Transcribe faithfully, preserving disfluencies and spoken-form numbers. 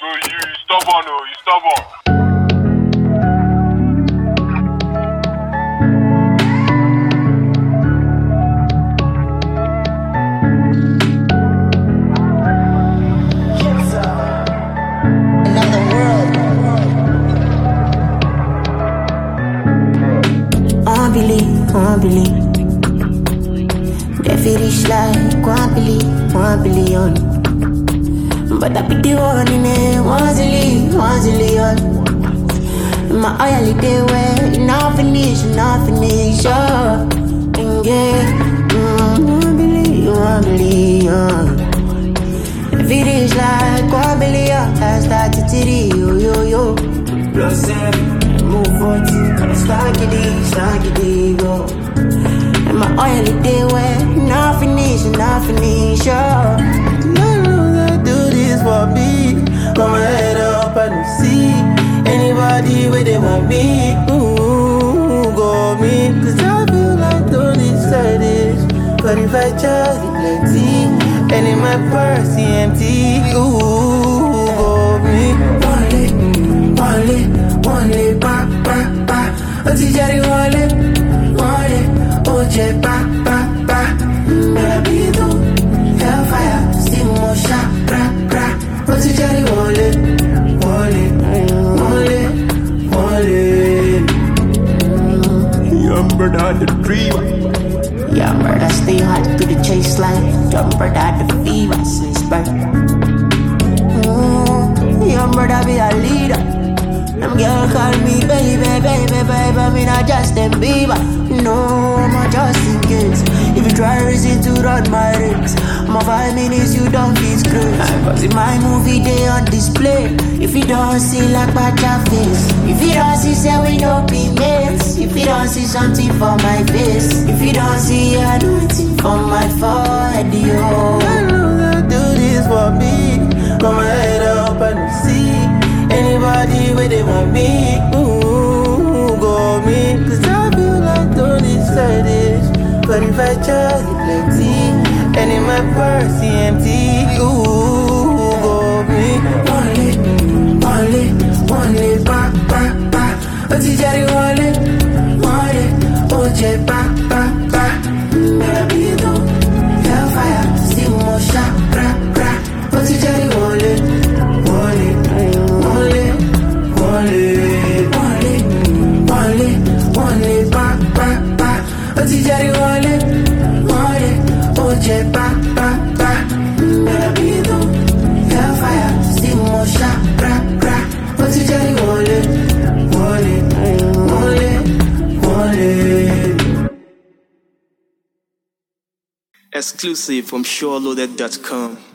bro, you, you stubborn, oh, you stubborn. One billion, they feel rich like one billion, one billion. But I be the one in it, one zillion, one zillion. My oil day way, not finish, not finish, oh. And yeah, mm, one billion, one billion. They feel rich like one billion, I start to titty, yo, yo, yo. Plus seven. Move forty, stack it, stack it, go. And my oil day wet, not finish, not finish, oh. No, no, they do this for me. Put my head up and see anybody where they want me. Ooh, go me. Cause I feel like Tony said this. But if I just get plenty, and in my purse empty. Ooh, go me. One lit, one lit. One lit, ba, ba, ba. Oti jari one lit, one lit. Oje, ba, ba, ba. Baby, do hellfire, see more shot, bra, bra. Oti jari one lit, one lit, one lit, one lit. Young brother, the dreamer. Young brother, stay hot to the chase line. Young brother, the fever since birth. Mm, young brother, be a leader. Them girl call me baby, baby, baby, I mean I Justin Bieber. No, I'm a Justin Gates. If you try reason to run my race, my five minutes you don't feel screwed. Cause in my movie they on display. If you don't see like my face, if you don't see say we no be mates, if you don't see something for my face, if you don't see anything for my forehead, yo. I know they do this for me. Put my head up and see anybody where they want me, ooh, go me. Cause I feel like Tony said this. But if I just get plenty, and in my purse empty, ooh, go me. One lit, one lit, one lit, ba, ba, ba. Oti jari one lit, one lit. Oje, ba, ba, ba. Baby, do hellfire, see more shot, bra, bra. Oti jari one lit, one lit. One lit, one lit, one lit, one lit, ba, ba, ba. Oti jari one lit, one lit. Oje, ba, ba, ba. Baby, do hellfire, see more shot, bra, bra. Oti jari one lit, one lit, one lit, one lit. Exclusive from SureLoaded dot com.